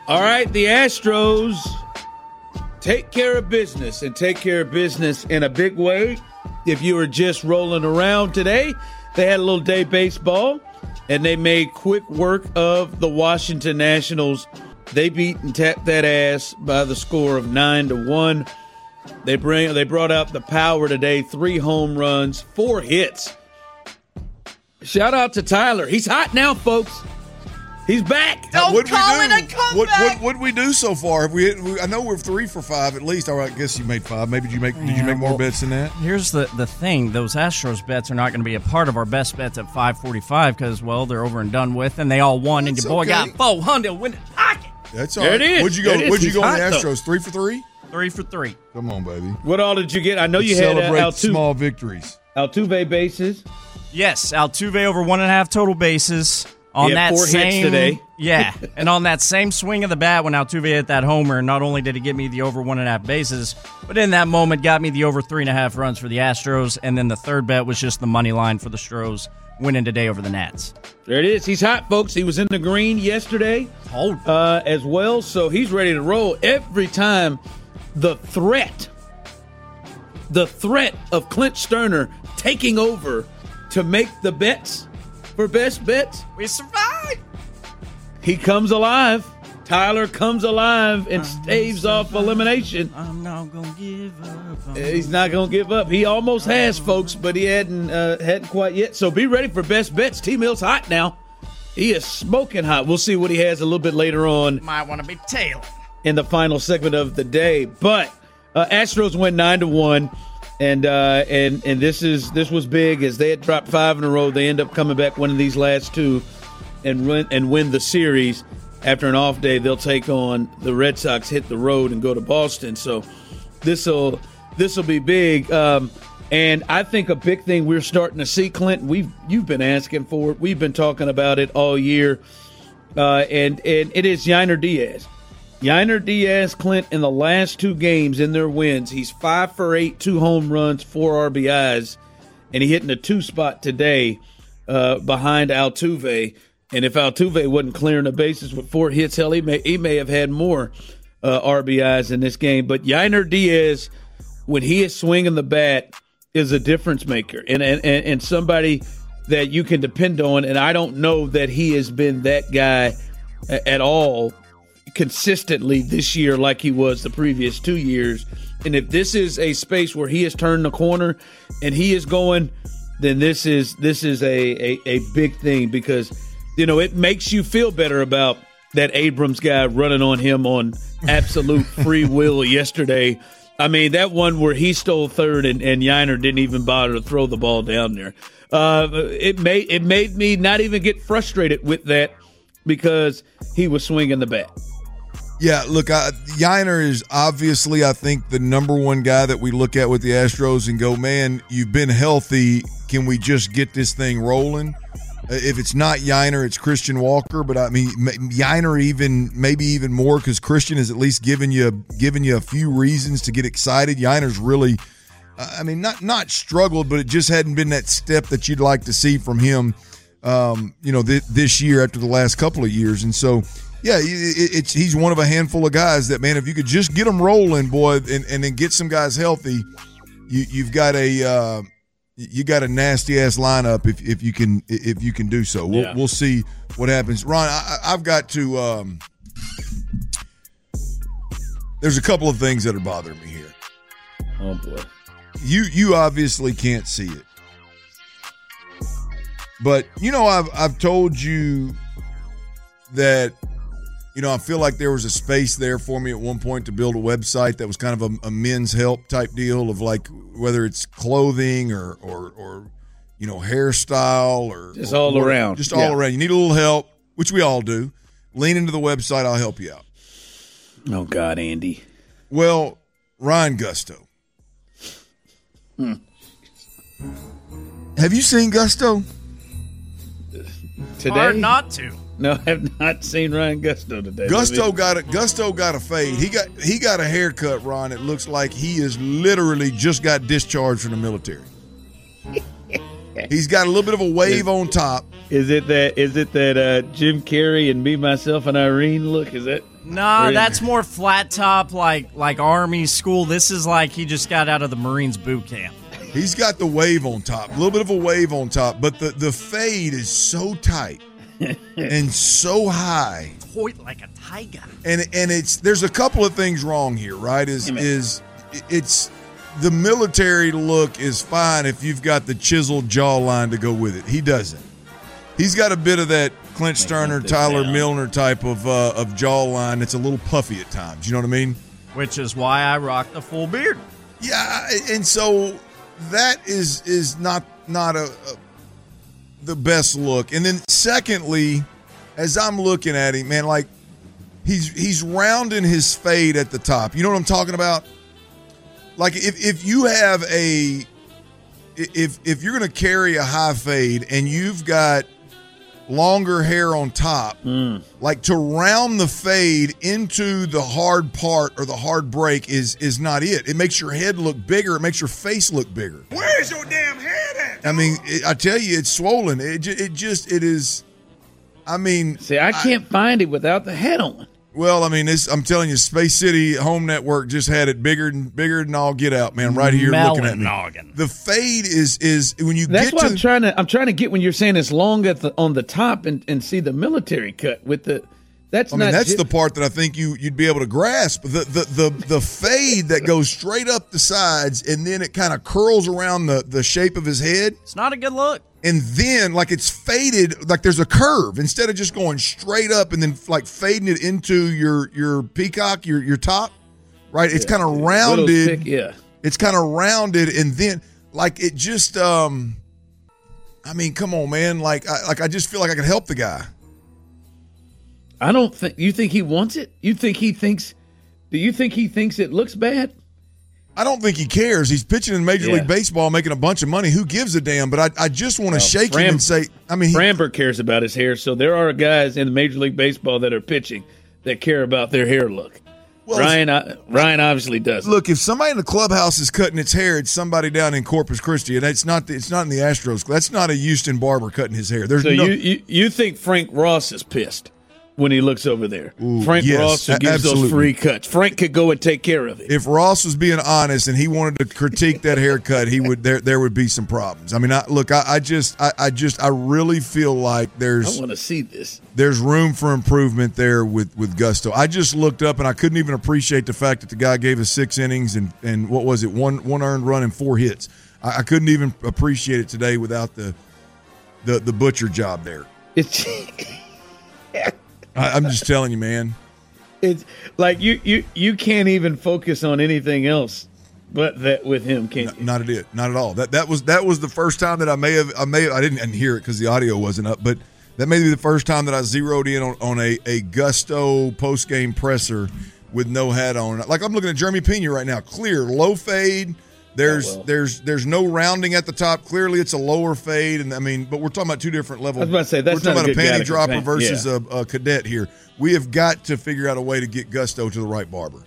All right, the Astros take care of business and take care of business in a big way. If you were just rolling around today, they had a little day baseball, and they made quick work of the Washington Nationals. They beat and tapped that ass by the score of 9-1. They brought out the power today, 3 home runs, 4 hits. Shout out to Tyler. He's hot now, folks. He's back. Don't call it a comeback. What'd we do so far? I know we're 3 for 5 at least. All right, I guess you made 5. Maybe did you make more bets than that? Here's the thing. Those Astros bets are not going to be a part of our best bets at 545 because, well, they're over and done with, and they all won, and your boy got 400 win the pocket. That's all right. There it is. What'd you go on the Astros? 3 for 3? 3 for 3. Come on, baby. What all did you get? I know you had small victories. Altuve bases. Yes, Altuve over 1.5 total bases. On that 4 hits today. Yeah, and on that same swing of the bat when Altuve hit that homer, not only did he get me the over 1.5 bases, but in that moment got me the over 3.5 runs for the Astros, and then the third bet was just the money line for the Stros winning today over the Nats. There it is. He's hot, folks. He was in the green yesterday as well, so he's ready to roll. Every time the threat of Clint Sterner taking over to make the bets for best bets, we survive. He comes alive. Tyler comes alive and staves off elimination. I'm not gonna give up. He's not gonna give up. He almost has, folks, but he hadn't quite yet. So be ready for best bets. T-Mill's hot now. He is smoking hot. We'll see what he has a little bit later on. Might want to be tailing in the final segment of the day. But Astros win 9-1. And this was big as they had dropped 5 in a row. They end up coming back winning these last 2 and win the series. After an off day, they'll take on the Red Sox, hit the road, and go to Boston. So this'll be big. And I think a big thing we're starting to see, Clint, you've been asking for it. We've been talking about it all year. And it is Yainer Diaz. Yainer Diaz, Clint, in the last 2 games in their wins, he's 5 for 8, 2 home runs, 4 RBIs, and he hit in a 2 spot today behind Altuve. And if Altuve wasn't clearing the bases with 4 hits, hell, he may have had more RBIs in this game. But Yainer Diaz, when he is swinging the bat, is a difference maker and somebody that you can depend on. And I don't know that he has been that guy at all consistently this year like he was the previous 2 years. And if this is a space where he has turned the corner and he is going, then this is a big thing because, you know, it makes you feel better about that Abrams guy running on him on absolute free will yesterday. I mean, that one where he stole third and Yainer didn't even bother to throw the ball down there. It made me not even get frustrated with that because he was swinging the bat. Yeah, look, Yainer is obviously, I think, the number one guy that we look at with the Astros and go, man, you've been healthy. Can we just get this thing rolling? If it's not Yainer, it's Christian Walker. But, I mean, Yainer maybe even more because Christian has at least given you a few reasons to get excited. Yainer's really, not struggled, but it just hadn't been that step that you'd like to see from him, this year after the last couple of years. And so, yeah, he's one of a handful of guys that, man, if you could just get them rolling, boy, and then get some guys healthy, you've got a nasty ass lineup if you can do so. We'll see what happens. Ron, I've got to. There's a couple of things that are bothering me here. Oh boy, you obviously can't see it, but I've told you that. I feel like there was a space there for me at one point to build a website that was kind of a men's help type deal of like whether it's clothing or hairstyle or just all around. Just all around. You need a little help, which we all do. Lean into the website. I'll help you out. Oh, God, Andy. Well, Ryan Gusto. Have you seen Gusto? Today? Hard not to. No, I have not seen Ryan Gusto today. Gusto got a fade. He got a haircut, Ron. It looks like he is literally just got discharged from the military. He's got a little bit of a wave on top. Is it that Jim Carrey and Me, Myself, and Irene look? Is that? Nah, that's more flat top, like Army school. This is like he just got out of the Marines boot camp. He's got the wave on top, a little bit of a wave on top, but the fade is so tight and so high. Point like a tiger. And there's a couple of things wrong here, right? It's the military look is fine if you've got the chiseled jawline to go with it. He doesn't. He's got a bit of that Clint Sterner, Tyler Milner type of jawline. It's a little puffy at times. You know what I mean? Which is why I rock the full beard. Yeah, and so that is not the best look. And then secondly, as I'm looking at him, man, like he's rounding his fade at the top. You know what I'm talking about? Like if you have if you're going to carry a high fade and you've got longer hair on top, like to round the fade into the hard part or the hard break is not it. It makes your head look bigger. It makes your face look bigger. Where's your damn head at? I mean, I tell you, it's swollen. It is. I mean, see, I can't find it without the head on. Well, I mean, I'm telling you, Space City Home Network just had it bigger than all get out, man. Right here, looking at me. The fade is when you That's get what to. I'm trying to get when you're saying it's long on the top and see the military cut with the. That's the part that I think you'd be able to grasp. The fade that goes straight up the sides and then it kind of curls around the shape of his head. It's not a good look. And then, like, it's faded, like there's a curve. Instead of just going straight up and then, like, fading it into your peacock, your top, right? It's kind of rounded. Thick, It's kind of rounded, and then, like, it just, I mean, come on, man. Like I just feel like I could help the guy. I don't think – you think he wants it? Do you think he thinks it looks bad? I don't think he cares. He's pitching in Major League Baseball, making a bunch of money. Who gives a damn? But I just want to shake him and say, I mean, Framber cares about his hair. So there are guys in Major League Baseball that are pitching that care about their hair look. Well, Ryan obviously doesn't. Look, if somebody in the clubhouse is cutting its hair, it's somebody down in Corpus Christi, and it's not in the Astros. That's not a Houston barber cutting his hair. You think Frank Ross is pissed when he looks over there? Frank Ross who gives absolutely. those free cuts. Frank could go and take care of it. If Ross was being honest and he wanted to critique that haircut, he would. There would be some problems. I mean, I really feel like I want to see this. There's room for improvement there with Gusto. I just looked up and I couldn't even appreciate the fact that the guy gave us 6 innings and what was it, one earned run and 4 hits. I couldn't even appreciate it today without the butcher job there. I'm just telling you, man. It's like you can't even focus on anything else but that with him, can't you? Not at all. That was the first time that I didn't hear it because the audio wasn't up, but that may be the first time that I zeroed in on a Gusto post game presser with no hat on. Like I'm looking at Jeremy Pena right now, clear low fade. There's no rounding at the top. Clearly, it's a lower fade, and I mean, but we're talking about 2 different levels. I was about to say that's we're talking not about a panty good dropper versus a cadet here. We have got to figure out a way to get Gusto to the right barber.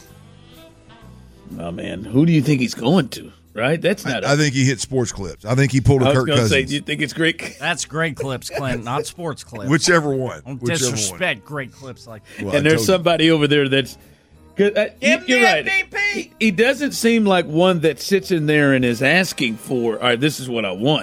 Oh man, who do you think he's going to? Right, that's not. I think he hit Sports Clips. I think he pulled a Kirk Cousins. Say, do you think it's great? That's Great Clips, Clint, not Sports Clips. Whichever one. Don't disrespect Great Clips like that. Well, and there's somebody over there that's. You're right. He doesn't seem like one that sits in there and is asking for, all right, this is what I want.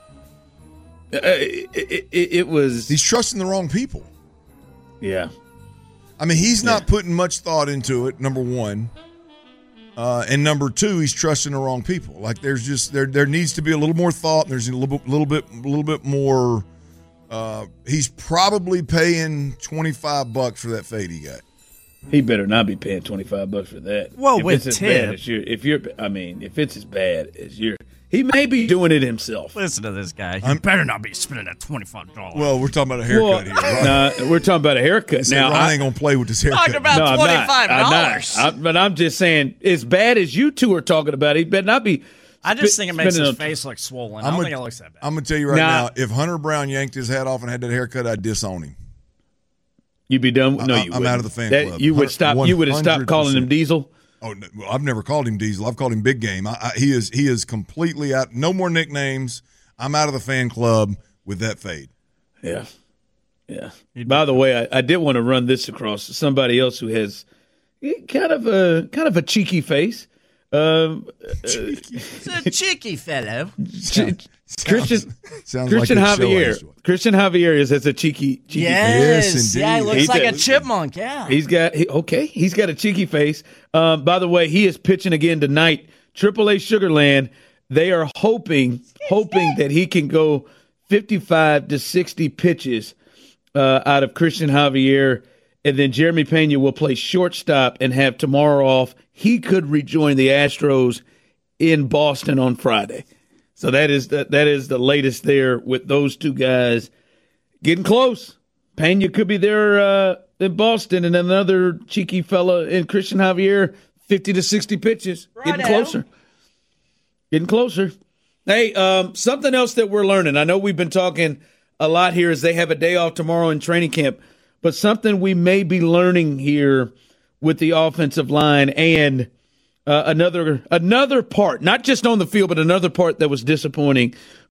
It was. He's trusting the wrong people. Yeah. I mean, he's not putting much thought into it, number one. And number 2, he's trusting the wrong people. Like there's just there needs to be a little more thought. And there's a little bit more. He's probably paying $25 for that fade he got. He better not be paying $25 for that. Well, if with it's tip, if it's as bad as he may be doing it himself. Listen to this guy. You better not be spending that $25. Well, we're talking about a haircut here. Right? Nah, we're talking about a haircut. Now, I ain't gonna play with this haircut. Talking about $25. But I'm just saying, as bad as you two are talking about, he better not be. I just think it makes his face look swollen. I don't think it looks that bad. I'm gonna tell you right now, if Hunter Brown yanked his hat off and had that haircut, I'd disown him. You'd be done. No, I'm out of the fan club. You would stop. 100%. You would have stopped calling him Diesel. Oh, no, well, I've never called him Diesel. I've called him Big Game. He is completely out. No more nicknames. I'm out of the fan club with that fade. Yeah. Yeah. By the way, I did want to run this across somebody else who has kind of a cheeky face. It's a cheeky fellow. Christian like Javier. Christian Javier has a cheeky Yes, Yes, yeah, he indeed. looks He like a does. chipmunk. Yeah, He's got a cheeky face. By the way, he is pitching again tonight. AAA Sugarland. They are hoping that he can go 55 to 60 pitches out of Christian Javier, and then Jeremy Pena will play shortstop and have tomorrow off. He could rejoin the Astros in Boston on Friday. So that is the latest there with those two guys getting close. Pena could be there in Boston, and another cheeky fella in Christian Javier, 50 to 60 pitches, getting closer. Getting closer. Hey, something else that we're learning. I know we've been talking a lot here as they have a day off tomorrow in training camp, but something we may be learning here with the offensive line and another part, not just on the field, but another part that was disappointing